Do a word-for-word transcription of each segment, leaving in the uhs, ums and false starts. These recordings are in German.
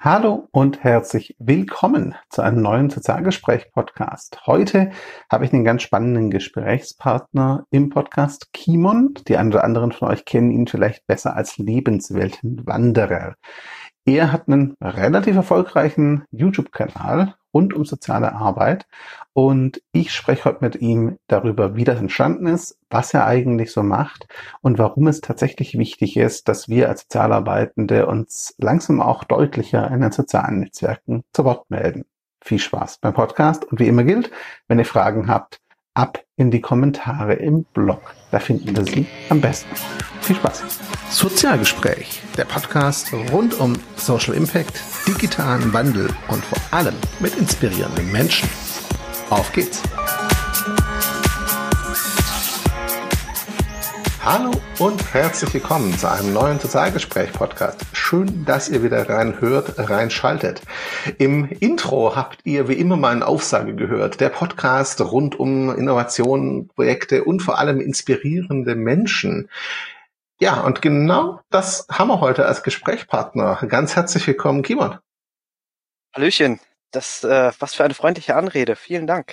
Hallo und herzlich willkommen zu einem neuen Sozialgespräch-Podcast. Heute habe ich einen ganz spannenden Gesprächspartner im Podcast, Kimon. Die einen oder anderen von euch kennen ihn vielleicht besser als Lebensweltenwanderer. Er hat einen relativ erfolgreichen YouTube-Kanal rund um soziale Arbeit und ich spreche heute mit ihm darüber, wie das entstanden ist, was er eigentlich so macht und warum es tatsächlich wichtig ist, dass wir als Sozialarbeitende uns langsam auch deutlicher in den sozialen Netzwerken zu Wort melden. Viel Spaß beim Podcast und wie immer gilt, wenn ihr Fragen habt, ab in die Kommentare im Blog. Da finden wir sie am besten. Viel Spaß. Sozialgespräch, der Podcast rund um Social Impact, digitalen Wandel und vor allem mit inspirierenden Menschen. Auf geht's! Hallo und herzlich willkommen zu einem neuen Sozialgespräch-Podcast. Schön, dass ihr wieder reinhört, reinschaltet. Im Intro habt ihr wie immer mal eine Aufsage gehört. Der Podcast rund um Innovationen, Projekte und vor allem inspirierende Menschen. Ja, und genau das haben wir heute als Gesprächspartner. Ganz herzlich willkommen, Kimon. Hallöchen, das, äh, was für eine freundliche Anrede. Vielen Dank.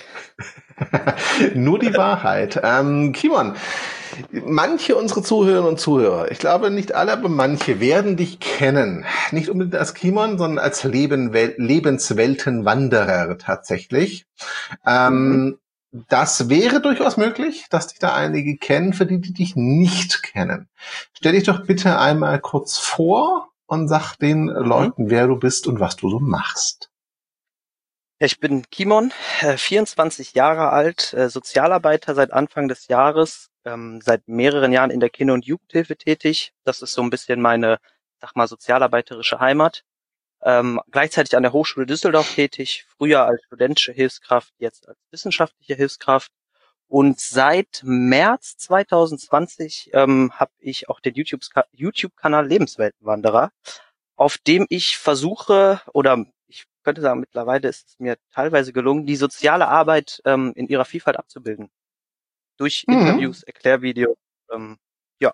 Nur die Wahrheit. Ähm, Kimon, manche unserer Zuhörerinnen und Zuhörer, ich glaube nicht alle, aber manche werden dich kennen. Nicht unbedingt als Kimon, sondern als Lebenwel- Lebensweltenwanderer tatsächlich. Ähm, mhm. Das wäre durchaus möglich, dass dich da einige kennen, für die, die dich nicht kennen. Stell dich doch bitte einmal kurz vor und sag den Leuten, wer du bist und was du so machst. Ich bin Kimon, äh, vierundzwanzig Jahre alt, äh, Sozialarbeiter seit Anfang des Jahres, ähm, seit mehreren Jahren in der Kinder- und Jugendhilfe tätig. Das ist so ein bisschen meine, sag mal, sozialarbeiterische Heimat. Ähm, gleichzeitig an der Hochschule Düsseldorf tätig, früher als studentische Hilfskraft, jetzt als wissenschaftliche Hilfskraft. Und seit März zwanzig zwanzig ähm, habe ich auch den YouTube- YouTube-Kanal Lebensweltenwanderer, auf dem ich versuche, oder ich könnte sagen, mittlerweile ist es mir teilweise gelungen, die soziale Arbeit ähm, in ihrer Vielfalt abzubilden. Durch Mhm. Interviews, Erklärvideos, ähm, ja.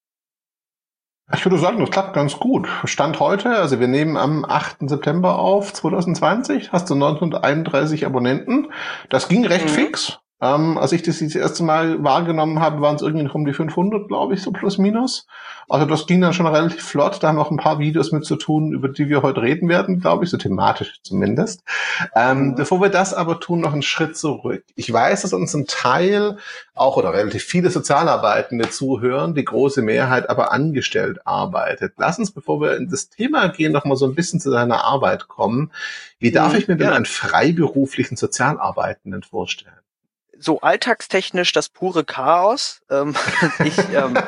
Ich würde sagen, das klappt ganz gut. Stand heute, also wir nehmen am achten September auf, zwanzig zwanzig, hast du neunhunderteinunddreißig Abonnenten. Das ging recht mhm. fix. Ähm, als ich das das erste Mal wahrgenommen habe, waren es irgendwie noch um die fünfhundert, glaube ich, so plus minus. Also das ging dann schon relativ flott. Da haben wir auch ein paar Videos mit zu tun, über die wir heute reden werden, glaube ich, so thematisch zumindest. Ähm, mhm. Bevor wir das aber tun, noch einen Schritt zurück. Ich weiß, dass uns ein Teil auch oder relativ viele Sozialarbeitende zuhören, die große Mehrheit aber angestellt arbeitet. Lass uns, bevor wir in das Thema gehen, noch mal so ein bisschen zu deiner Arbeit kommen. Wie darf mhm, ich mir denn ja. einen freiberuflichen Sozialarbeitenden vorstellen? So alltagstechnisch das pure Chaos. Ähm, ich ähm,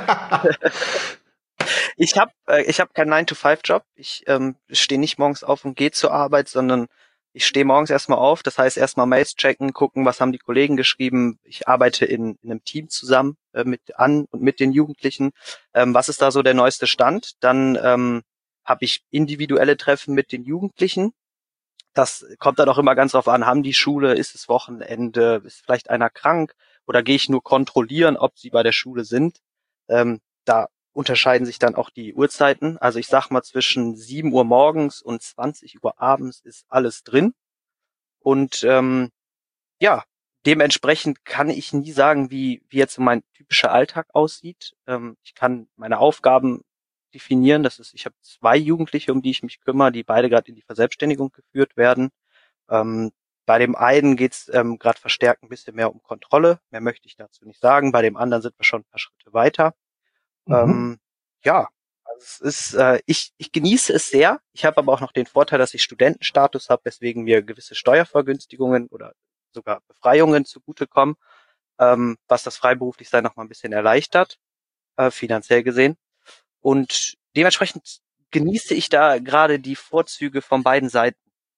ich habe äh, ich hab keinen nine to five Job. Ich ähm, stehe nicht morgens auf und gehe zur Arbeit, sondern ich stehe morgens erstmal auf. Das heißt erstmal Mails checken, gucken, was haben die Kollegen geschrieben. Ich arbeite in, in einem Team zusammen äh, mit an und mit den Jugendlichen. Ähm, was ist da so der neueste Stand? Dann ähm, habe ich individuelle Treffen mit den Jugendlichen. Das kommt dann auch immer ganz drauf an, haben die Schule, ist es Wochenende, ist vielleicht einer krank oder gehe ich nur kontrollieren, ob sie bei der Schule sind. Ähm, da unterscheiden sich dann auch die Uhrzeiten. Also ich sag mal, zwischen sieben Uhr morgens und zwanzig Uhr abends ist alles drin. Und ähm, ja, dementsprechend kann ich nie sagen, wie, wie jetzt so mein typischer Alltag aussieht. Ähm, ich kann meine Aufgaben definieren. Das ist, ich habe zwei Jugendliche, um die ich mich kümmere, die beide gerade in die Verselbstständigung geführt werden. Ähm, bei dem einen geht's ähm, gerade verstärkt ein bisschen mehr um Kontrolle. Mehr möchte ich dazu nicht sagen. Bei dem anderen sind wir schon ein paar Schritte weiter. Mhm. Ähm, ja, also es ist, äh, ich, ich genieße es sehr. Ich habe aber auch noch den Vorteil, dass ich Studentenstatus habe, weswegen mir gewisse Steuervergünstigungen oder sogar Befreiungen zugutekommen, ähm, was das Freiberuflichsein noch mal ein bisschen erleichtert, äh, finanziell gesehen. Und dementsprechend genieße ich da gerade die Vorzüge von beiden Seiten.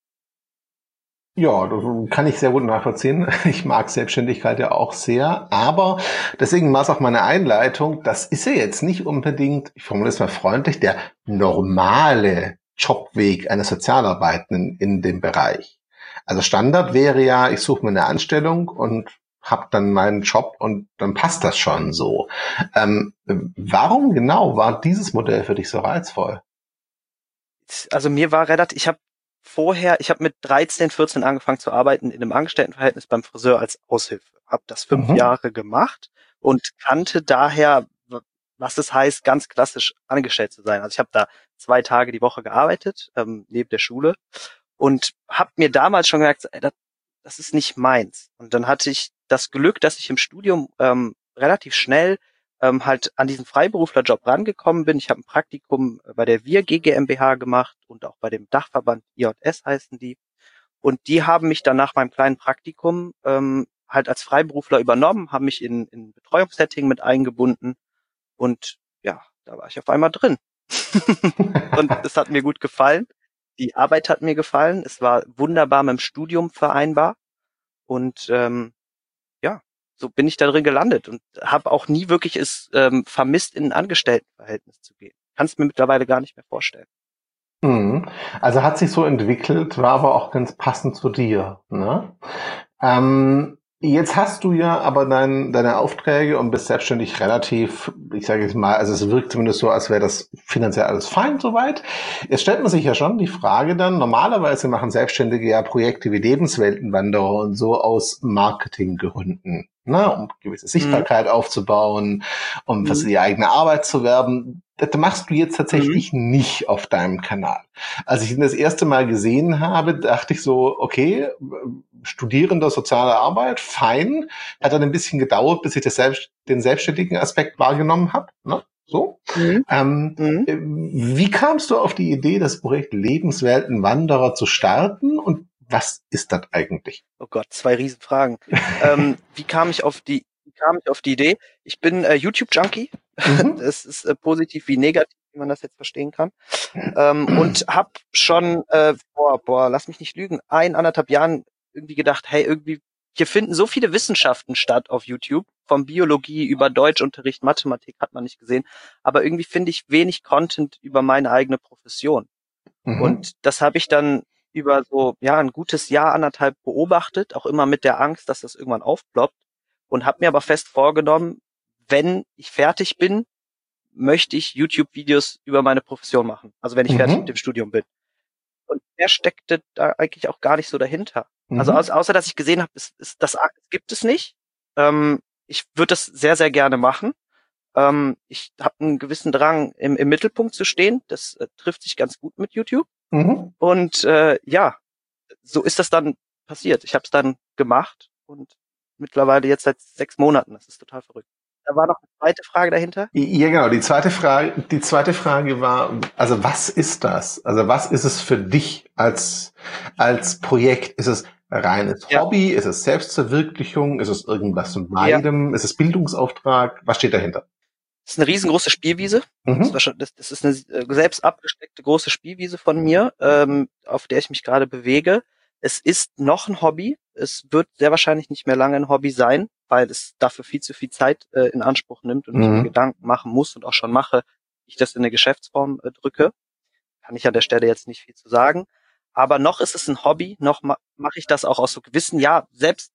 Ja, das kann ich sehr gut nachvollziehen. Ich mag Selbstständigkeit ja auch sehr, aber deswegen war es auch meine Einleitung. Das ist ja jetzt nicht unbedingt, ich formuliere es mal freundlich, der normale Jobweg eines Sozialarbeitenden in dem Bereich. Also Standard wäre ja, ich suche mir eine Anstellung und habe dann meinen Job und dann passt das schon so. Ähm, warum genau war dieses Modell für dich so reizvoll? Also mir war relativ, ich habe vorher, ich habe mit dreizehn, vierzehn angefangen zu arbeiten in einem Angestelltenverhältnis beim Friseur als Aushilfe. Habe das fünf Mhm. Jahre gemacht und kannte daher, was es heißt, ganz klassisch angestellt zu sein. Also ich habe da zwei Tage die Woche gearbeitet, ähm, neben der Schule, und habe mir damals schon gemerkt, ey, das, das ist nicht meins. Und dann hatte ich das Glück, dass ich im Studium ähm, relativ schnell ähm, halt an diesen Freiberuflerjob rangekommen bin. Ich habe ein Praktikum bei der Wir G GmbH gemacht und auch bei dem Dachverband I J S heißen die. Und die haben mich dann nach meinem kleinen Praktikum ähm, halt als Freiberufler übernommen, haben mich in, in Betreuungssetting mit eingebunden und ja, da war ich auf einmal drin. Und es hat mir gut gefallen. Die Arbeit hat mir gefallen. Es war wunderbar mit dem Studium vereinbar. Und ähm, ja, so bin ich da drin gelandet und habe auch nie wirklich es ähm, vermisst, in ein Angestelltenverhältnis zu gehen. Kann es mir mittlerweile gar nicht mehr vorstellen. Mhm. Also hat sich so entwickelt, war aber auch ganz passend zu dir, ne? Ähm, jetzt hast du ja aber dein, deine Aufträge und bist selbstständig relativ, ich sage jetzt mal, also es wirkt zumindest so, als wäre das finanziell alles fein soweit. Jetzt stellt man sich ja schon die Frage dann, normalerweise machen Selbstständige ja Projekte wie Lebensweltenwanderer und so aus Marketinggründen, ne, um gewisse Mhm. Sichtbarkeit aufzubauen, um für Mhm. die eigene Arbeit zu werben. Das machst du jetzt Mhm. tatsächlich nicht auf deinem Kanal. Als ich ihn das erste Mal gesehen habe, dachte ich so, okay, Studierender soziale Arbeit, fein. Hat dann ein bisschen gedauert, bis ich das selbst, den selbstständigen Aspekt wahrgenommen habe. Ne? So. Mhm. Ähm, Mhm. wie kamst du auf die Idee, das Projekt Lebensweltenwanderer zu starten und was ist das eigentlich? Oh Gott, zwei Riesenfragen. ähm, wie kam ich auf die, wie kam ich auf die Idee? Ich bin äh, YouTube-Junkie. Mhm. Das ist äh, positiv wie negativ, wie man das jetzt verstehen kann. Ähm, und habe schon, äh, boah, boah, lass mich nicht lügen, ein, anderthalb Jahren irgendwie gedacht, hey, irgendwie, hier finden so viele Wissenschaften statt auf YouTube, von Biologie über Deutschunterricht, Mathematik hat man nicht gesehen, aber irgendwie finde ich wenig Content über meine eigene Profession. Mhm. Und das habe ich dann über so, ja, ein gutes Jahr, anderthalb beobachtet, auch immer mit der Angst, dass das irgendwann aufploppt, und habe mir aber fest vorgenommen, wenn ich fertig bin, möchte ich YouTube-Videos über meine Profession machen. Also wenn ich fertig mit Mhm. dem Studium bin. Und mehr steckte da eigentlich auch gar nicht so dahinter. Also Mhm. au außer, dass ich gesehen habe, es, es, das gibt es nicht. Ähm, ich würde das sehr, sehr gerne machen. Ähm, ich habe einen gewissen Drang, im, im Mittelpunkt zu stehen. Das äh, trifft sich ganz gut mit YouTube. Mhm. Und äh, ja, so ist das dann passiert. Ich habe es dann gemacht und mittlerweile jetzt seit sechs Monaten. Das ist total verrückt. Da war noch eine zweite Frage dahinter. Ja, genau. Die zweite Frage, die zweite Frage war, also was ist das? Also was ist es für dich als, als Projekt? Ist es reines Ja, Hobby? Ist es Selbstverwirklichung? Ist es irgendwas von ja. beidem? Ist es Bildungsauftrag? Was steht dahinter? Das ist eine riesengroße Spielwiese. Das ist, Mhm. wahrscheinlich, das, das ist eine äh, selbst abgesteckte große Spielwiese von mir, ähm, auf der ich mich gerade bewege. Es ist noch ein Hobby. Es wird sehr wahrscheinlich nicht mehr lange ein Hobby sein, weil es dafür viel zu viel Zeit äh, in Anspruch nimmt und ich mir Mhm. Gedanken machen muss und auch schon mache, wie ich das in eine Geschäftsform äh, drücke. Kann ich an der Stelle jetzt nicht viel zu sagen. Aber noch ist es ein Hobby, noch ma mache ich das auch aus so gewissen, ja, selbst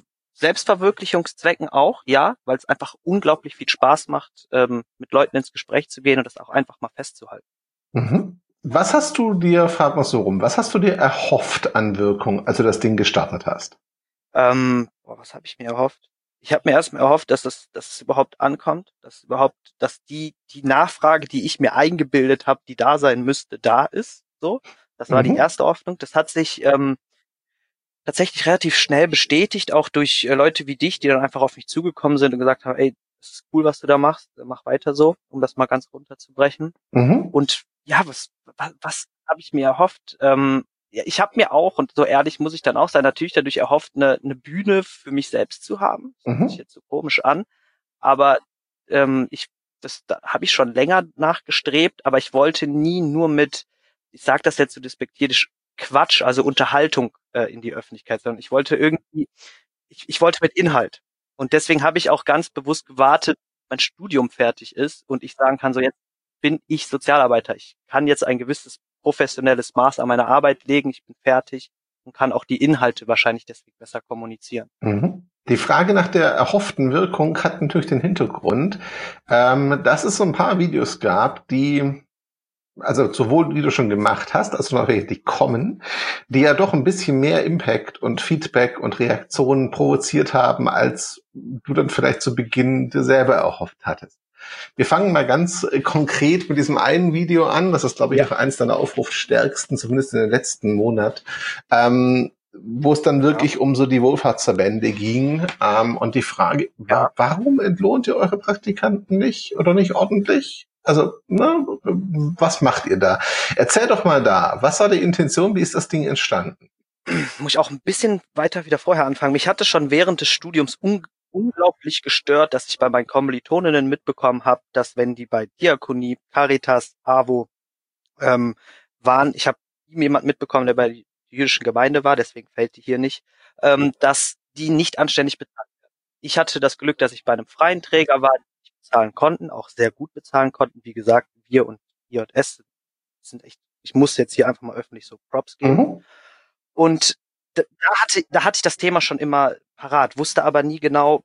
Selbstverwirklichungszwecken auch, ja, weil es einfach unglaublich viel Spaß macht, ähm, mit Leuten ins Gespräch zu gehen und das auch einfach mal festzuhalten. Mhm. Was hast du dir, frag mal so rum, was hast du dir erhofft an Wirkung, als du das Ding gestartet hast? Ähm, boah, was habe ich mir erhofft? Ich habe mir erstmal erhofft, dass es, dass es überhaupt ankommt, dass überhaupt, dass die die Nachfrage, die ich mir eingebildet habe, die da sein müsste, da ist. So, das war die Mhm. erste Hoffnung. Das hat sich ähm, tatsächlich relativ schnell bestätigt, auch durch äh, Leute wie dich, die dann einfach auf mich zugekommen sind und gesagt haben, ey, das ist cool, was du da machst, mach weiter so, um das mal ganz runterzubrechen. Mhm. Und ja, was, was, was habe ich mir erhofft? Ähm, ja, ich habe mir auch, und so ehrlich muss ich dann auch sein, natürlich dadurch erhofft, eine, eine Bühne für mich selbst zu haben. Das hört sich Mhm. jetzt so komisch an, aber ähm, ich, das da habe ich schon länger nachgestrebt, aber ich wollte nie nur mit, ich sage das jetzt so despektierlich, Quatsch, also Unterhaltung äh, in die Öffentlichkeit, sondern ich wollte irgendwie, ich, ich wollte mit Inhalt. Und deswegen habe ich auch ganz bewusst gewartet, bis mein Studium fertig ist und ich sagen kann, so jetzt bin ich Sozialarbeiter. Ich kann jetzt ein gewisses professionelles Maß an meiner Arbeit legen, ich bin fertig und kann auch die Inhalte wahrscheinlich deswegen besser kommunizieren. Mhm. Die Frage nach der erhofften Wirkung hat natürlich den Hintergrund, ähm, dass es so ein paar Videos gab, die also sowohl die du schon gemacht hast, als noch welche, die kommen, die ja doch ein bisschen mehr Impact und Feedback und Reaktionen provoziert haben, als du dann vielleicht zu Beginn dir selber erhofft hattest. Wir fangen mal ganz äh, konkret mit diesem einen Video an. Das ist, glaube ich, Ja. auch eines deiner aufrufstärksten, zumindest in den letzten Monat, ähm, wo es dann wirklich ja. um so die Wohlfahrtsverbände ging. Ähm, und die Frage, Ja. wa- warum entlohnt ihr eure Praktikanten nicht oder nicht ordentlich? Also, ne, was macht ihr da? Erzähl doch mal da, was war die Intention, wie ist das Ding entstanden? Muss ich auch ein bisschen weiter wieder vorher anfangen. Mich hatte schon während des Studiums un- unglaublich gestört, dass ich bei meinen Kommilitoninnen mitbekommen habe, dass wenn die bei Diakonie, Caritas, AWO ähm, waren, ich habe jemand mitbekommen, der bei der jüdischen Gemeinde war, deswegen fällt die hier nicht, ähm, dass die nicht anständig bezahlt werden. Ich hatte das Glück, dass ich bei einem freien Träger war, die nicht bezahlen konnten, auch sehr gut bezahlen konnten. Wie gesagt, wir und I J S sind echt, ich muss jetzt hier einfach mal öffentlich so Props geben. Mhm. Und da hatte, da hatte ich das Thema schon immer parat, wusste aber nie genau,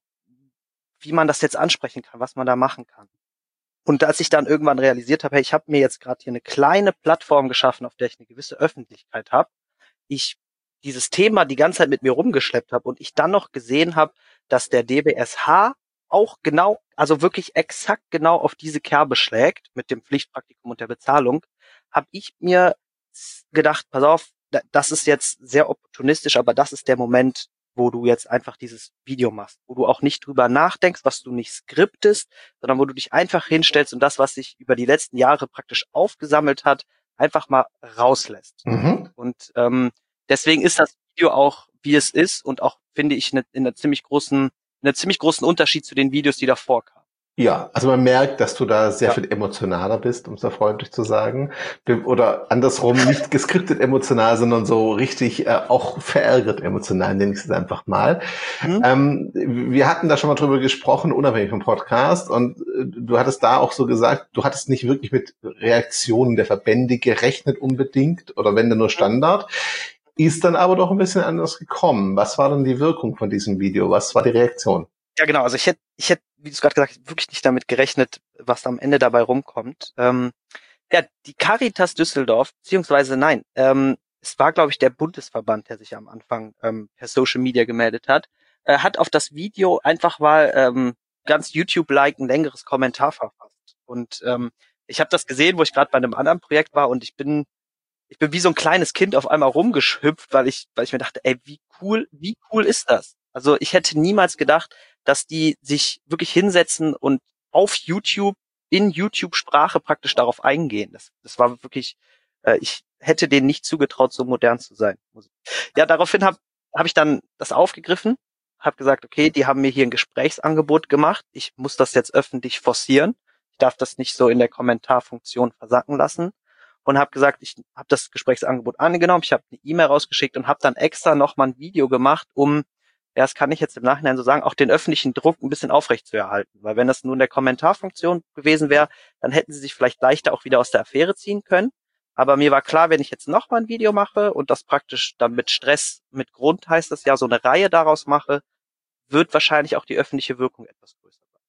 wie man das jetzt ansprechen kann, was man da machen kann. Und als ich dann irgendwann realisiert habe, hey, ich habe mir jetzt gerade hier eine kleine Plattform geschaffen, auf der ich eine gewisse Öffentlichkeit habe, ich dieses Thema die ganze Zeit mit mir rumgeschleppt habe und ich dann noch gesehen habe, dass der D B S H auch genau, also wirklich exakt genau auf diese Kerbe schlägt mit dem Pflichtpraktikum und der Bezahlung, habe ich mir gedacht, pass auf, das ist jetzt sehr opportunistisch, aber das ist der Moment, wo du jetzt einfach dieses Video machst, wo du auch nicht drüber nachdenkst, was du nicht skriptest, sondern wo du dich einfach hinstellst und das, was sich über die letzten Jahre praktisch aufgesammelt hat, einfach mal rauslässt. Mhm. Und ähm, deswegen ist das Video auch, wie es ist und auch, finde ich, in einer ziemlich großen, in einer ziemlich großen Unterschied zu den Videos, die davor kamen. Ja, also man merkt, dass du da sehr ja. viel emotionaler bist, um es da freundlich zu sagen. Oder andersrum, nicht geskriptet emotional, sondern so richtig äh, auch verärgert emotional, nenne ich es einfach mal. Mhm. Ähm, wir hatten da schon mal drüber gesprochen, unabhängig vom Podcast, und äh, du hattest da auch so gesagt, du hattest nicht wirklich mit Reaktionen der Verbände gerechnet unbedingt, oder wenn dann nur Standard. Ist dann aber doch ein bisschen anders gekommen. Was war denn die Wirkung von diesem Video? Was war die Reaktion? Ja, genau. Also ich hätte, ich hätte, wie du es gerade gesagt hast, wirklich nicht damit gerechnet, was am Ende dabei rumkommt. Ähm, ja, die Caritas Düsseldorf, beziehungsweise nein, ähm, es war, glaube ich, der Bundesverband, der sich am Anfang ähm, per Social Media gemeldet hat, äh, hat auf das Video einfach mal ähm, ganz YouTube-like ein längeres Kommentar verfasst. Und ähm, ich habe das gesehen, wo ich gerade bei einem anderen Projekt war und ich bin ich bin wie so ein kleines Kind auf einmal rumgeschhüpft, weil ich weil ich mir dachte, ey, wie cool, wie cool ist das? Also ich hätte niemals gedacht, dass die sich wirklich hinsetzen und auf YouTube, in YouTube-Sprache praktisch darauf eingehen. Das, das war wirklich, äh, ich hätte denen nicht zugetraut, so modern zu sein. Ja, daraufhin habe hab ich dann das aufgegriffen, habe gesagt, okay, die haben mir hier ein Gesprächsangebot gemacht, ich muss das jetzt öffentlich forcieren, ich darf das nicht so in der Kommentarfunktion versacken lassen und habe gesagt, ich habe das Gesprächsangebot angenommen, ich habe eine E-Mail rausgeschickt und habe dann extra nochmal ein Video gemacht, um, ja, das kann ich jetzt im Nachhinein so sagen, auch den öffentlichen Druck ein bisschen aufrechtzuerhalten. Weil wenn das nur in der Kommentarfunktion gewesen wäre, dann hätten sie sich vielleicht leichter auch wieder aus der Affäre ziehen können. Aber mir war klar, wenn ich jetzt nochmal ein Video mache und das praktisch dann mit Stress, mit Grund heißt das ja, so eine Reihe daraus mache, wird wahrscheinlich auch die öffentliche Wirkung etwas größer sein.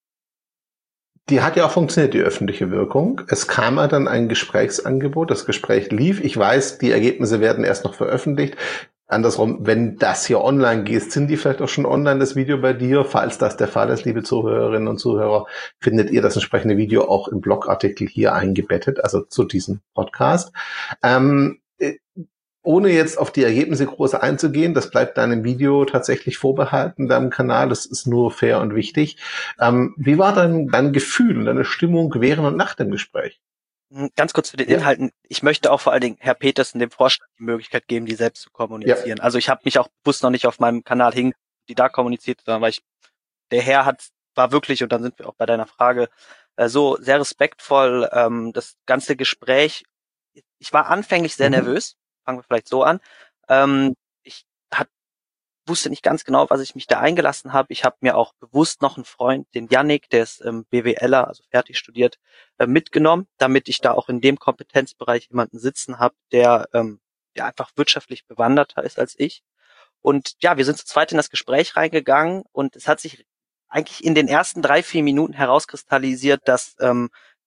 Die hat ja auch funktioniert, die öffentliche Wirkung. Es kam ja dann ein Gesprächsangebot, das Gespräch lief. Ich weiß, die Ergebnisse werden erst noch veröffentlicht. Andersrum, wenn das hier online geht, sind die vielleicht auch schon online, das Video bei dir. Falls das der Fall ist, liebe Zuhörerinnen und Zuhörer, findet ihr das entsprechende Video auch im Blogartikel hier eingebettet, also zu diesem Podcast. Ähm, ohne jetzt auf die Ergebnisse groß einzugehen, das bleibt deinem Video tatsächlich vorbehalten, deinem Kanal, das ist nur fair und wichtig. Ähm, wie war dein, dein Gefühl und deine Stimmung während und nach dem Gespräch? Ganz kurz zu den Inhalten. Ja. Ich möchte auch vor allen Dingen Herr Petersen, dem Vorstand, die Möglichkeit geben, die selbst zu kommunizieren. Ja. Also ich habe mich auch bewusst noch nicht auf meinem Kanal hin, die da kommuniziert, sondern weil ich, der Herr hat, war wirklich, und dann sind wir auch bei deiner Frage, äh, so sehr respektvoll, ähm, das ganze Gespräch. Ich war anfänglich sehr mhm. nervös, fangen wir vielleicht so an. Ähm, ich hat, wusste nicht ganz genau, was ich mich da eingelassen habe. Ich habe mir auch bewusst noch einen Freund, den Yannick, der ist ähm, BWLer, also fertig studiert, äh, mitgenommen, damit ich da auch in dem Kompetenzbereich jemanden sitzen habe, der, ähm, der einfach wirtschaftlich bewanderter ist als ich. Und ja, wir sind zu zweit in das Gespräch reingegangen und es hat sich eigentlich in den ersten drei, vier Minuten herauskristallisiert, dass ähm,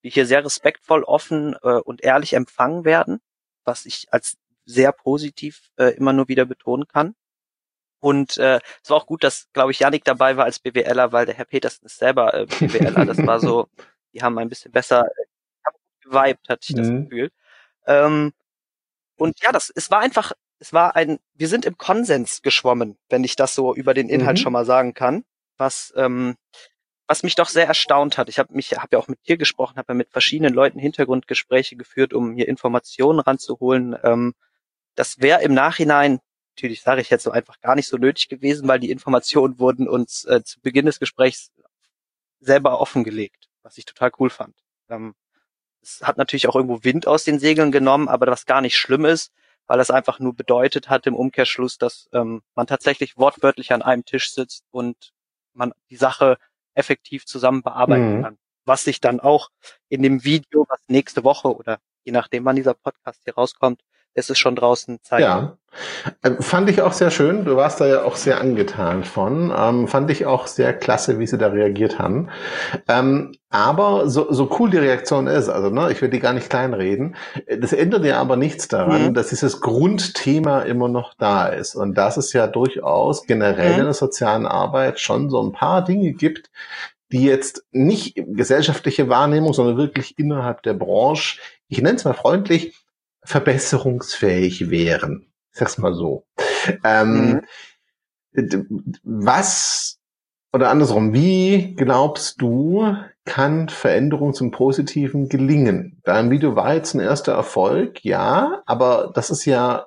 wir hier sehr respektvoll, offen äh, und ehrlich empfangen werden, was ich als sehr positiv äh, immer nur wieder betonen kann. Und äh, es war auch gut, dass, glaube ich, Yannick dabei war als BWLer, weil der Herr Petersen ist selber äh, BWLer. Das war so, die haben ein bisschen besser äh, geweibt, hatte ich das Mhm. Gefühl. Ähm, und ja, das, es war einfach, es war ein, wir sind im Konsens geschwommen, wenn ich das so über den Inhalt Mhm. schon mal sagen kann, was ähm, was mich doch sehr erstaunt hat. Ich habe mich, habe ja auch mit dir gesprochen, habe ja mit verschiedenen Leuten Hintergrundgespräche geführt, um hier Informationen ranzuholen. Ähm, das wäre im Nachhinein, natürlich sage ich jetzt so einfach gar nicht so nötig gewesen, weil die Informationen wurden uns äh, zu Beginn des Gesprächs selber offengelegt, was ich total cool fand. Ähm, es hat natürlich auch irgendwo Wind aus den Segeln genommen, aber was gar nicht schlimm ist, weil es einfach nur bedeutet hat im Umkehrschluss, dass ähm, man tatsächlich wortwörtlich an einem Tisch sitzt und man die Sache effektiv zusammen bearbeiten Mhm. kann. Was sich dann auch in dem Video, was nächste Woche oder je nachdem, wann dieser Podcast hier rauskommt, ist es schon draußen zeigt. Ja, äh, fand ich auch sehr schön. Du warst da ja auch sehr angetan von. Ähm, fand ich auch sehr klasse, wie sie da reagiert haben. Ähm, aber so, so cool die Reaktion ist, also ne, ich will die gar nicht kleinreden, das ändert ja aber nichts daran, Mhm. dass dieses Grundthema immer noch da ist. Und dass es ja durchaus generell in Mhm. der sozialen Arbeit schon so ein paar Dinge gibt, die jetzt nicht gesellschaftliche Wahrnehmung, sondern wirklich innerhalb der Branche, ich nenne es mal freundlich, verbesserungsfähig wären. Ich sag's mal so. Mhm. Ähm, was oder andersrum, wie glaubst du, kann Veränderung zum Positiven gelingen? Dein Video war jetzt ein erster Erfolg, ja, aber das ist ja,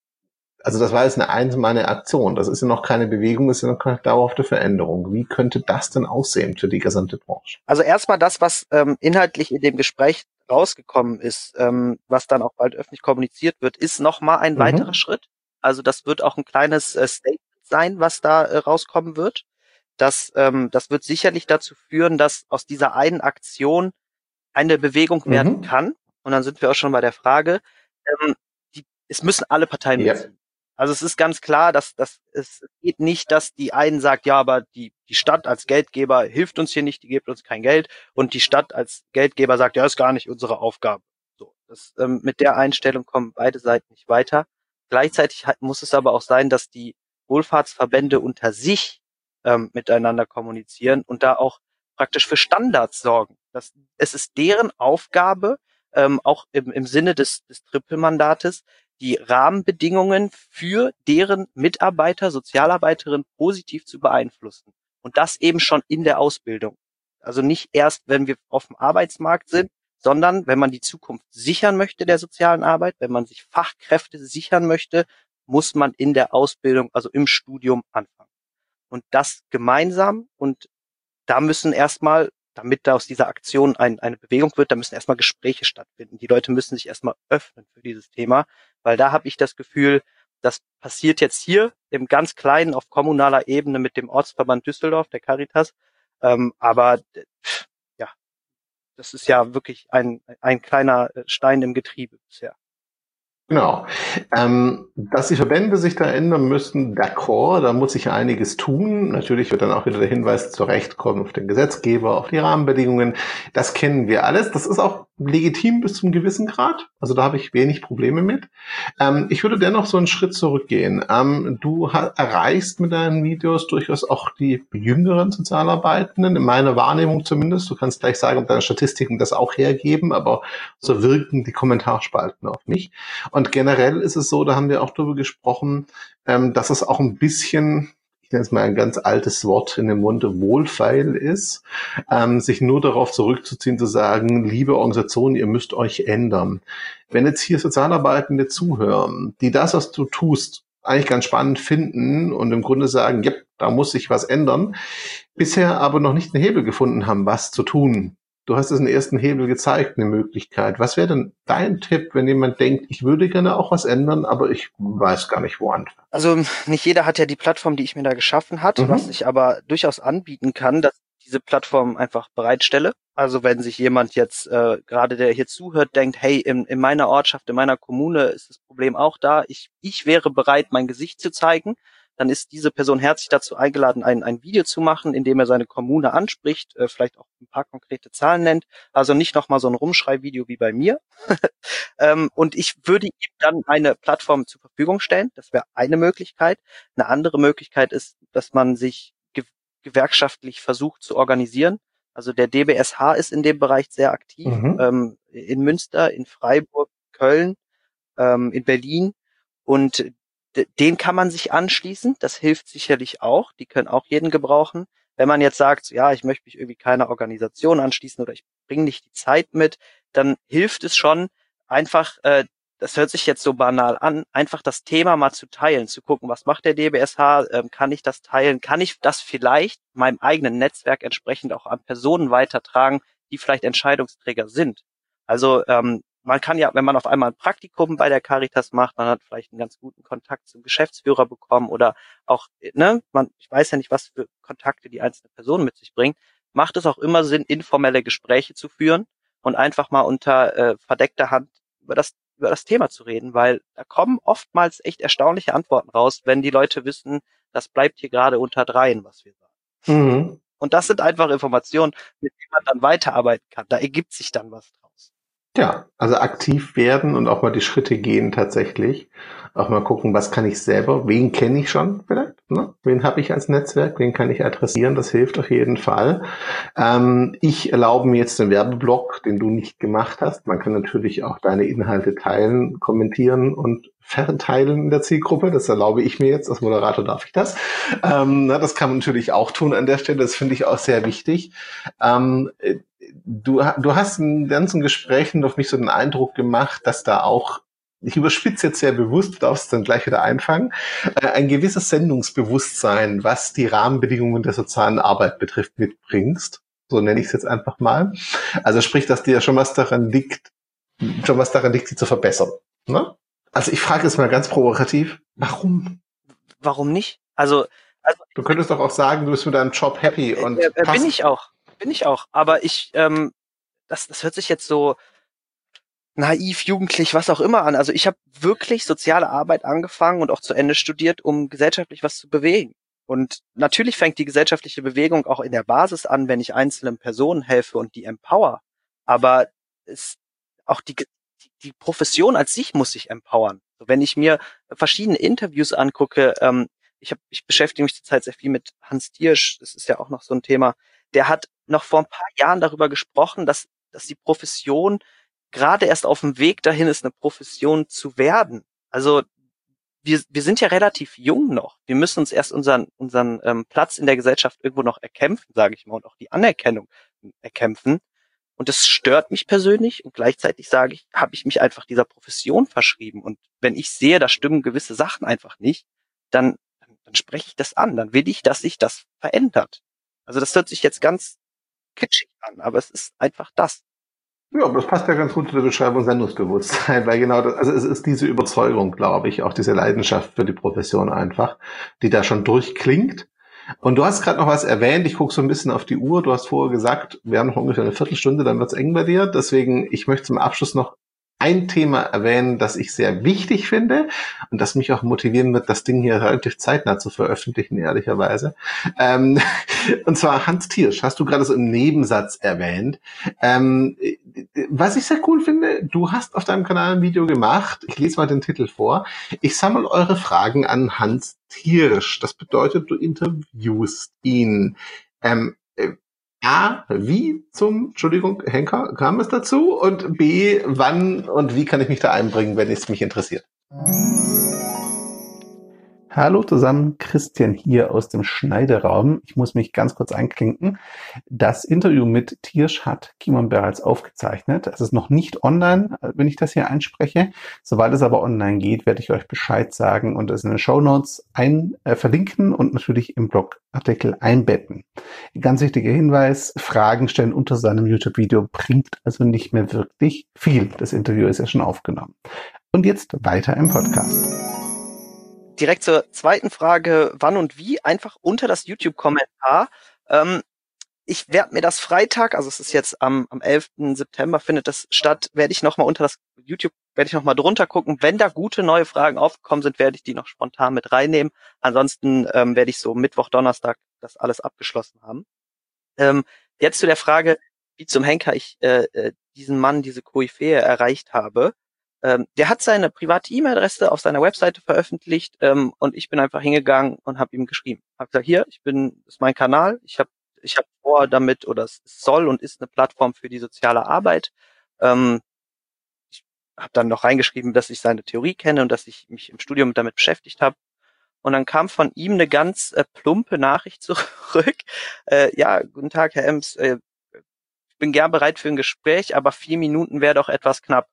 also das war jetzt eine einzelne Aktion. Das ist ja noch keine Bewegung, das ist ja noch keine dauerhafte Veränderung. Wie könnte das denn aussehen für die gesamte Branche? Also erstmal das, was ähm, inhaltlich in dem Gespräch rausgekommen ist, ähm, was dann auch bald öffentlich kommuniziert wird, ist nochmal ein weiterer Mhm. Schritt. Also das wird auch ein kleines äh, Statement sein, was da äh, rauskommen wird. Das, ähm, das wird sicherlich dazu führen, dass aus dieser einen Aktion eine Bewegung werden Mhm. kann. Und dann sind wir auch schon bei der Frage, ähm, die, es müssen alle Parteien Ja. mitziehen. Also es ist ganz klar, dass, dass es geht nicht, dass die einen sagt, ja, aber die, die Stadt als Geldgeber hilft uns hier nicht, die gibt uns kein Geld. Und die Stadt als Geldgeber sagt, ja, ist gar nicht unsere Aufgabe. So, das, ähm, mit der Einstellung kommen beide Seiten nicht weiter. Gleichzeitig hat, muss es aber auch sein, dass die Wohlfahrtsverbände unter sich ähm, miteinander kommunizieren und da auch praktisch für Standards sorgen. Das, es ist deren Aufgabe, ähm, auch im, im Sinne des, des Trippelmandates, die Rahmenbedingungen für deren Mitarbeiter, Sozialarbeiterinnen positiv zu beeinflussen. Und das eben schon in der Ausbildung. Also nicht erst, wenn wir auf dem Arbeitsmarkt sind, sondern wenn man die Zukunft sichern möchte der sozialen Arbeit, wenn man sich Fachkräfte sichern möchte, muss man in der Ausbildung, also im Studium anfangen. Und das gemeinsam, und da müssen erstmal, damit da aus dieser Aktion ein, eine Bewegung wird, da müssen erstmal Gespräche stattfinden. Die Leute müssen sich erstmal öffnen für dieses Thema, weil da habe ich das Gefühl, das passiert jetzt hier im ganz Kleinen auf kommunaler Ebene mit dem Ortsverband Düsseldorf, der Caritas. Ähm, aber ja, das ist ja wirklich ein, ein kleiner Stein im Getriebe bisher. Genau. Ähm, dass die Verbände sich da ändern müssen, d'accord, da muss sich einiges tun. Natürlich wird dann auch wieder der Hinweis zurechtkommen auf den Gesetzgeber, auf die Rahmenbedingungen. Das kennen wir alles. Das ist auch legitim bis zum gewissen Grad. Also da habe ich wenig Probleme mit. Ähm, ich würde dennoch so einen Schritt zurückgehen. Ähm, du erreichst mit deinen Videos durchaus auch die jüngeren Sozialarbeitenden, in meiner Wahrnehmung zumindest. Du kannst gleich sagen, ob deine Statistiken das auch hergeben, aber so wirken die Kommentarspalten auf mich. Und generell ist es so, da haben wir auch darüber gesprochen, ähm, dass es auch ein bisschen, ich nenne es mal ein ganz altes Wort in dem Munde, wohlfeil ist, ähm, sich nur darauf zurückzuziehen, zu sagen, liebe Organisationen, ihr müsst euch ändern. Wenn jetzt hier Sozialarbeitende zuhören, die das, was du tust, eigentlich ganz spannend finden und im Grunde sagen, ja, da muss sich was ändern, bisher aber noch nicht einen Hebel gefunden haben, was zu tun. Du hast es einen ersten Hebel gezeigt, eine Möglichkeit. Was wäre denn dein Tipp, wenn jemand denkt, ich würde gerne auch was ändern, aber ich weiß gar nicht, wo anfangen? Also nicht jeder hat ja die Plattform, die ich mir da geschaffen hat, Mhm. was ich aber durchaus anbieten kann, dass ich diese Plattform einfach bereitstelle. Also wenn sich jemand jetzt, äh, gerade der hier zuhört, denkt, hey, in, in meiner Ortschaft, in meiner Kommune ist das Problem auch da, ich, ich wäre bereit, mein Gesicht zu zeigen, dann ist diese Person herzlich dazu eingeladen, ein, ein Video zu machen, in dem er seine Kommune anspricht, äh, vielleicht auch ein paar konkrete Zahlen nennt. Also nicht nochmal so ein Rumschrei-Video wie bei mir. ähm, und ich würde ihm dann eine Plattform zur Verfügung stellen. Das wäre eine Möglichkeit. Eine andere Möglichkeit ist, dass man sich ge- gewerkschaftlich versucht zu organisieren. Also der D B S H ist in dem Bereich sehr aktiv, Mhm. ähm, in Münster, in Freiburg, Köln, ähm, in Berlin. Und d- den kann man sich anschließen. Das hilft sicherlich auch. Die können auch jeden gebrauchen. Wenn man jetzt sagt, ja, ich möchte mich irgendwie keiner Organisation anschließen oder ich bringe nicht die Zeit mit, dann hilft es schon, einfach, äh, das hört sich jetzt so banal an, einfach das Thema mal zu teilen, zu gucken, was macht der D B S H, ähm, kann ich das teilen, kann ich das vielleicht meinem eigenen Netzwerk entsprechend auch an Personen weitertragen, die vielleicht Entscheidungsträger sind. Also ähm, man kann ja, wenn man auf einmal ein Praktikum bei der Caritas macht, man hat vielleicht einen ganz guten Kontakt zum Geschäftsführer bekommen oder auch, ne, man, ich weiß ja nicht, was für Kontakte die einzelne Person mit sich bringt, macht es auch immer Sinn, informelle Gespräche zu führen und einfach mal unter äh, verdeckter Hand über das über das Thema zu reden, weil da kommen oftmals echt erstaunliche Antworten raus, wenn die Leute wissen, das bleibt hier gerade unter dreien, was wir sagen. Mhm. Und das sind einfach Informationen, mit denen man dann weiterarbeiten kann. Da ergibt sich dann was draus. Ja, also aktiv werden und auch mal die Schritte gehen tatsächlich. Auch mal gucken, was kann ich selber, wen kenne ich schon vielleicht, ne? Wen habe ich als Netzwerk, wen kann ich adressieren, das hilft auf jeden Fall. Ähm, ich erlaube mir jetzt den Werbeblock, den du nicht gemacht hast. Man kann natürlich auch deine Inhalte teilen, kommentieren und verteilen in der Zielgruppe. Das erlaube ich mir jetzt, als Moderator darf ich das. Ähm, na, das kann man natürlich auch tun an der Stelle, das finde ich auch sehr wichtig. Ähm, Du, du hast in den ganzen Gesprächen auf mich so den Eindruck gemacht, dass da auch, ich überspitze jetzt sehr bewusst, du darfst dann gleich wieder einfangen, äh, ein gewisses Sendungsbewusstsein, was die Rahmenbedingungen der sozialen Arbeit betrifft, mitbringst. So nenne ich es jetzt einfach mal. Also sprich, dass dir schon was daran liegt, schon was daran liegt, sie zu verbessern. Ne? Also ich frage jetzt mal ganz provokativ, warum? Warum nicht? Also, also Du könntest doch auch sagen, du bist mit deinem Job happy äh, und äh, bin passt. ich auch, bin ich auch. Aber ich, ähm, das, das hört sich jetzt so naiv, jugendlich, was auch immer an. Also ich habe wirklich soziale Arbeit angefangen und auch zu Ende studiert, um gesellschaftlich was zu bewegen. Und natürlich fängt die gesellschaftliche Bewegung auch in der Basis an, wenn ich einzelnen Personen helfe und die empower. Aber es, auch die, die Profession als sich muss sich empowern. Wenn ich mir verschiedene Interviews angucke, ähm, ich, hab, ich beschäftige mich zurzeit sehr viel mit Hans Thiersch, das ist ja auch noch so ein Thema, der hat noch vor ein paar Jahren darüber gesprochen, dass, dass die Profession gerade erst auf dem Weg dahin ist, eine Profession zu werden. Also wir, wir sind ja relativ jung noch. Wir müssen uns erst unseren, unseren ähm, Platz in der Gesellschaft irgendwo noch erkämpfen, sage ich mal, und auch die Anerkennung erkämpfen. Und das stört mich persönlich und gleichzeitig sage ich, habe ich mich einfach dieser Profession verschrieben. Und wenn ich sehe, da stimmen gewisse Sachen einfach nicht, dann, dann, dann spreche ich das an. Dann will ich, dass sich das verändert. Also das hört sich jetzt ganz kitschig an, aber es ist einfach das. Ja, aber das passt ja ganz gut zu der Beschreibung Sendungsbewusstsein, weil genau das, also es ist diese Überzeugung, glaube ich, auch diese Leidenschaft für die Profession einfach, die da schon durchklingt. Und du hast gerade noch was erwähnt, ich gucke so ein bisschen auf die Uhr, du hast vorher gesagt, wir haben noch ungefähr eine Viertelstunde, dann wird's eng bei dir, deswegen, ich möchte zum Abschluss noch ein Thema erwähnen, das ich sehr wichtig finde und das mich auch motivieren wird, das Ding hier relativ zeitnah zu veröffentlichen, ehrlicherweise. Ähm, und zwar Hans Thiersch, hast du gerade so im Nebensatz erwähnt. Ähm, was ich sehr cool finde, du hast auf deinem Kanal ein Video gemacht, ich lese mal den Titel vor, ich sammle eure Fragen an Hans Thiersch. Das bedeutet, du interviewst ihn. Ähm, A, wie zum, Entschuldigung, Henker, kam es dazu? Und B, wann und wie kann ich mich da einbringen, wenn es mich interessiert? Hallo zusammen, Christian hier aus dem Schneideraum. Ich muss mich ganz kurz einklinken. Das Interview mit Thiersch hat Kimon bereits aufgezeichnet. Es ist noch nicht online, wenn ich das hier einspreche. Sobald es aber online geht, werde ich euch Bescheid sagen und es in den Shownotes ein, äh, verlinken und natürlich im Blogartikel einbetten. Ganz wichtiger Hinweis, Fragen stellen unter seinem YouTube-Video bringt also nicht mehr wirklich viel. Das Interview ist ja schon aufgenommen. Und jetzt weiter im Podcast. Direkt zur zweiten Frage, wann und wie, einfach unter das YouTube-Kommentar. Ähm, ich werde mir das Freitag, also es ist jetzt am, am elften September findet das statt, werde ich nochmal unter das YouTube werde ich noch mal drunter gucken. Wenn da gute neue Fragen aufgekommen sind, werde ich die noch spontan mit reinnehmen. Ansonsten ähm, werde ich so Mittwoch, Donnerstag das alles abgeschlossen haben. Ähm, jetzt zu der Frage, wie zum Henker ich äh, äh, diesen Mann, diese Koryphäe erreicht habe. Ähm, der hat seine private E-Mail-Adresse auf seiner Webseite veröffentlicht ähm, und ich bin einfach hingegangen und habe ihm geschrieben. Habe gesagt, hier, ich bin, das ist mein Kanal, ich habe ich hab vor damit, oder es soll und ist eine Plattform für die soziale Arbeit. Ähm, ich habe dann noch reingeschrieben, dass ich seine Theorie kenne und dass ich mich im Studium damit beschäftigt habe. Und dann kam von ihm eine ganz äh, plumpe Nachricht zurück. Äh, ja, guten Tag, Herr Ems, äh, ich bin gern bereit für ein Gespräch, aber vier Minuten wäre doch etwas knapp.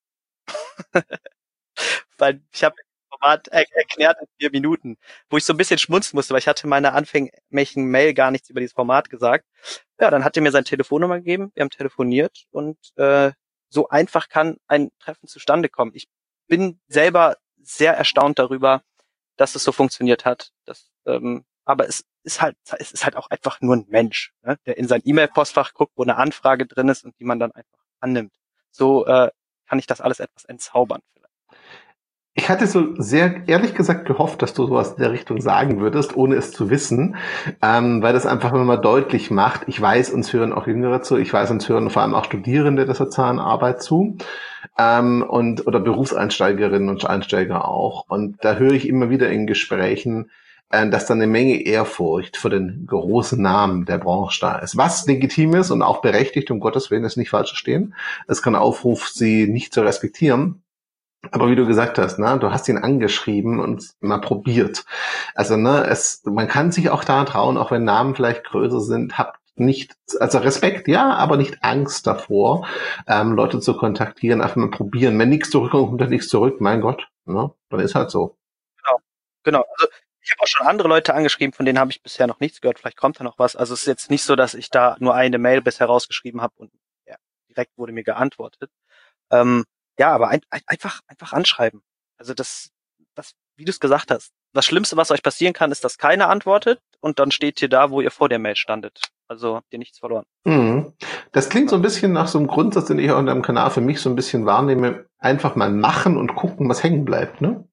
Weil ich habe das Format er- erklärt in vier Minuten, wo ich so ein bisschen schmunzeln musste, weil ich hatte in meiner anfänglichen Mail gar nichts über dieses Format gesagt. Ja, dann hat er mir seine Telefonnummer gegeben, wir haben telefoniert und äh, so einfach kann ein Treffen zustande kommen. Ich bin selber sehr erstaunt darüber, dass es so funktioniert hat. Das, ähm, aber es ist halt, es ist halt auch einfach nur ein Mensch, ne, der in sein E-Mail-Postfach guckt, wo eine Anfrage drin ist und die man dann einfach annimmt. So äh, kann ich das alles etwas entzaubern vielleicht. Ich hatte so sehr ehrlich gesagt gehofft, dass du sowas in der Richtung sagen würdest, ohne es zu wissen, ähm, weil das einfach immer mal deutlich macht. Ich weiß, uns hören auch Jüngere zu, ich weiß, uns hören vor allem auch Studierende der sozialen Arbeit zu, ähm, und oder Berufseinsteigerinnen und Einsteiger auch. Und da höre ich immer wieder in Gesprächen, äh, dass da eine Menge Ehrfurcht vor den großen Namen der Branche da ist. Was legitim ist und auch berechtigt, um Gottes Willen, ist nicht falsch verstehen. Es kann Aufruf, sie nicht zu respektieren. Aber wie du gesagt hast, ne, du hast ihn angeschrieben und mal probiert. Also, ne, es, man kann sich auch da trauen, auch wenn Namen vielleicht größer sind, habt nicht, also Respekt, ja, aber nicht Angst davor, ähm, Leute zu kontaktieren, einfach mal probieren. Wenn nichts zurückkommt, kommt dann nichts zurück, mein Gott, ne, dann ist halt so. Genau, genau. Also ich habe auch schon andere Leute angeschrieben, von denen habe ich bisher noch nichts gehört. Vielleicht kommt da noch was. Also es ist jetzt nicht so, dass ich da nur eine Mail bisher rausgeschrieben habe und ja, direkt wurde mir geantwortet. Ähm, ja, aber ein, ein, einfach, einfach anschreiben. Also das, das, wie du es gesagt hast. Das Schlimmste, was euch passieren kann, ist, dass keiner antwortet und dann steht ihr da, wo ihr vor der Mail standet. Also habt ihr nichts verloren. Mhm. Das klingt so ein bisschen nach so einem Grundsatz, den ich auch in deinem Kanal für mich so ein bisschen wahrnehme. Einfach mal machen und gucken, was hängen bleibt, ne?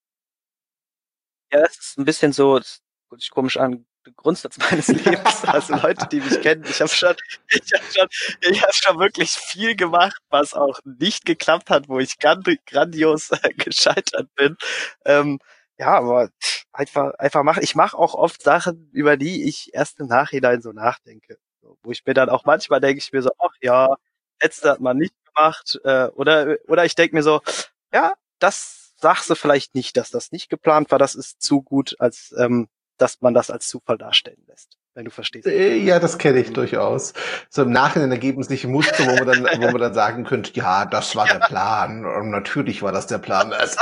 Ja, das ist ein bisschen so, das hört sich komisch an, der Grundsatz meines Lebens. Also Leute, die mich kennen, ich habe schon, ich habe schon, ich habe schon wirklich viel gemacht, was auch nicht geklappt hat, wo ich grand, grandios äh, gescheitert bin. Ähm, ja, aber einfach, einfach machen. Ich mache auch oft Sachen, über die ich erst im Nachhinein so nachdenke, so, wo ich mir dann auch manchmal denke ich mir so, ach ja, letzte hat man nicht gemacht, äh, oder oder ich denke mir so, ja, das sagst du vielleicht nicht, dass das nicht geplant war, das ist zu gut, als ähm, dass man das als Zufall darstellen lässt, wenn du verstehst. Äh, Ja, das kenne ich durchaus. So im Nachhinein ergeben sich Muster, wo man dann, wo man dann sagen könnte, ja, das war der Plan. Und natürlich war das der Plan. Es,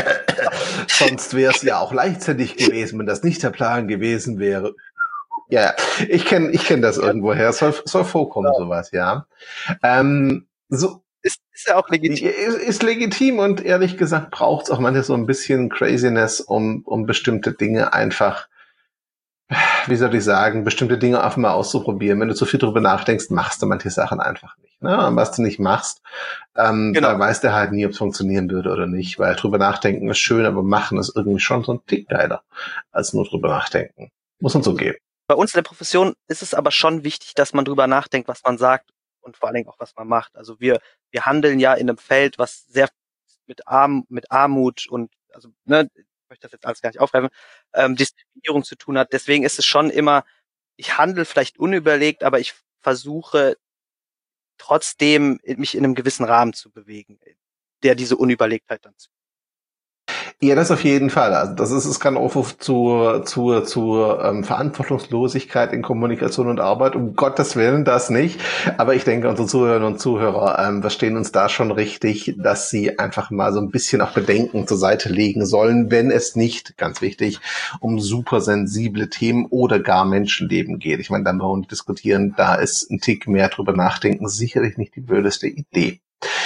sonst wäre es ja auch leichtsinnig gewesen, wenn das nicht der Plan gewesen wäre. Ja, ich kenne, ich kenne das irgendwoher. Es soll, soll vorkommen, Ja. sowas, ja. Ähm, so, Ist, ist ja auch legitim. ist, ist legitim und ehrlich gesagt braucht es auch manchmal so ein bisschen Craziness, um, um bestimmte Dinge einfach, wie soll ich sagen, bestimmte Dinge einfach mal auszuprobieren. Wenn du zu viel drüber nachdenkst, machst du manche Sachen einfach nicht. Ne? Und was du nicht machst, ähm, Genau. da weiß der halt nie, ob es funktionieren würde oder nicht. Weil drüber nachdenken ist schön, aber machen ist irgendwie schon so ein Tick geiler, als nur drüber nachdenken. Muss uns so geben. Bei uns in der Profession ist es aber schon wichtig, dass man drüber nachdenkt, was man sagt und vor allen Dingen auch, was man macht. Also wir, wir handeln ja in einem Feld, was sehr mit Arm, mit Armut und, also, ne, ich möchte das jetzt alles gar nicht aufgreifen, ähm, Diskriminierung zu tun hat. Deswegen ist es schon immer, ich handle vielleicht unüberlegt, aber ich versuche trotzdem, mich in einem gewissen Rahmen zu bewegen, der diese Unüberlegtheit dann zu. Ja, das auf jeden Fall. Also das ist, es kann Aufruf zu, zu, zu ähm, Verantwortungslosigkeit in Kommunikation und Arbeit. Um Gottes Willen, das nicht. Aber ich denke, unsere Zuhörerinnen und Zuhörer ähm, verstehen uns da schon richtig, dass sie einfach mal so ein bisschen auch Bedenken zur Seite legen sollen, wenn es nicht, ganz wichtig, um super sensible Themen oder gar Menschenleben geht. Ich meine, dann brauchen wir diskutieren, da ist ein Tick mehr drüber nachdenken sicherlich nicht die blödeste Idee.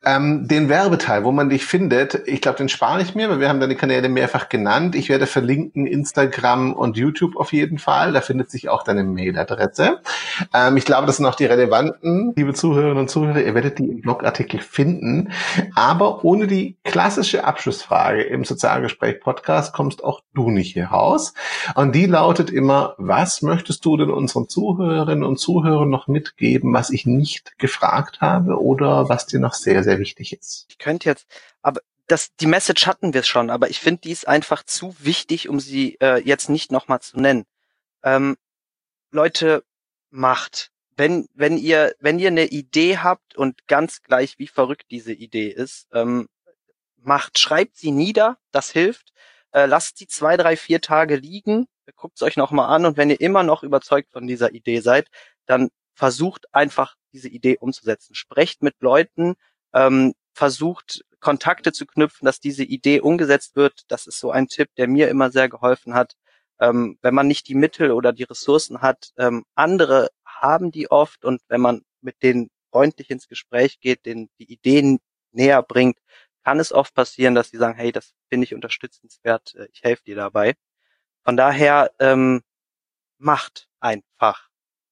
Ähm, den Werbeteil, wo man dich findet, ich glaube, den spare ich mir, weil wir haben deine Kanäle mehrfach genannt. Ich werde verlinken Instagram und YouTube auf jeden Fall. Da findet sich auch deine Mailadresse. Ähm, ich glaube, das sind auch die relevanten, liebe Zuhörerinnen und Zuhörer. Ihr werdet die im Blogartikel finden. Aber ohne die klassische Abschlussfrage im Sozialgespräch-Podcast kommst auch du nicht hier raus. Und die lautet immer, was möchtest du denn unseren Zuhörerinnen und Zuhörern noch mitgeben, was ich nicht gefragt habe oder was dir noch sehr, sehr wichtig ist? Ich könnte jetzt, aber das, die Message hatten wir schon, aber ich finde, die ist einfach zu wichtig, um sie äh, jetzt nicht nochmal zu nennen. Ähm, Leute, macht. Wenn, wenn ihr, wenn ihr eine Idee habt und ganz gleich, wie verrückt diese Idee ist, ähm, macht, schreibt sie nieder, das hilft. Äh, lasst sie zwei, drei, vier Tage liegen, guckt es euch nochmal an und wenn ihr immer noch überzeugt von dieser Idee seid, dann versucht einfach diese Idee umzusetzen. Sprecht mit Leuten, ähm, versucht Kontakte zu knüpfen, dass diese Idee umgesetzt wird. Das ist so ein Tipp, der mir immer sehr geholfen hat. Ähm, wenn man nicht die Mittel oder die Ressourcen hat, ähm, andere haben die oft und wenn man mit denen freundlich ins Gespräch geht, denen die Ideen näher bringt, kann es oft passieren, dass sie sagen, hey, das finde ich unterstützenswert, ich helfe dir dabei. Von daher, ähm, macht einfach.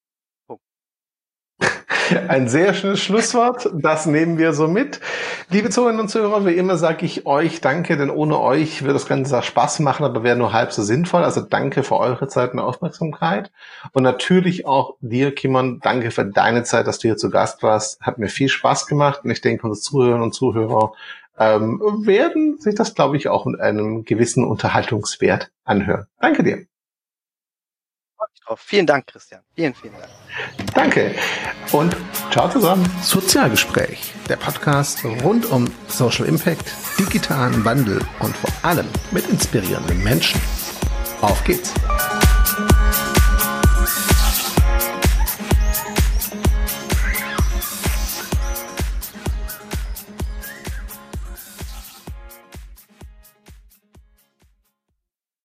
Ein sehr schönes Schlusswort, das nehmen wir so mit. Liebe Zuhörerinnen und Zuhörer, wie immer sage ich euch danke, denn ohne euch würde das Ganze Spaß machen, aber wäre nur halb so sinnvoll. Also danke für eure Zeit und Aufmerksamkeit. Und natürlich auch dir, Kimon, danke für deine Zeit, dass du hier zu Gast warst. Hat mir viel Spaß gemacht und ich denke, unsere Zuhörerinnen und Zuhörer ähm, werden sich das, glaube ich, auch mit einem gewissen Unterhaltungswert anhören. Danke dir. Vielen Dank, Christian. Vielen, vielen Dank. Danke und ciao zusammen. Sozialgespräch, der Podcast rund um Social Impact, digitalen Wandel und vor allem mit inspirierenden Menschen. Auf geht's.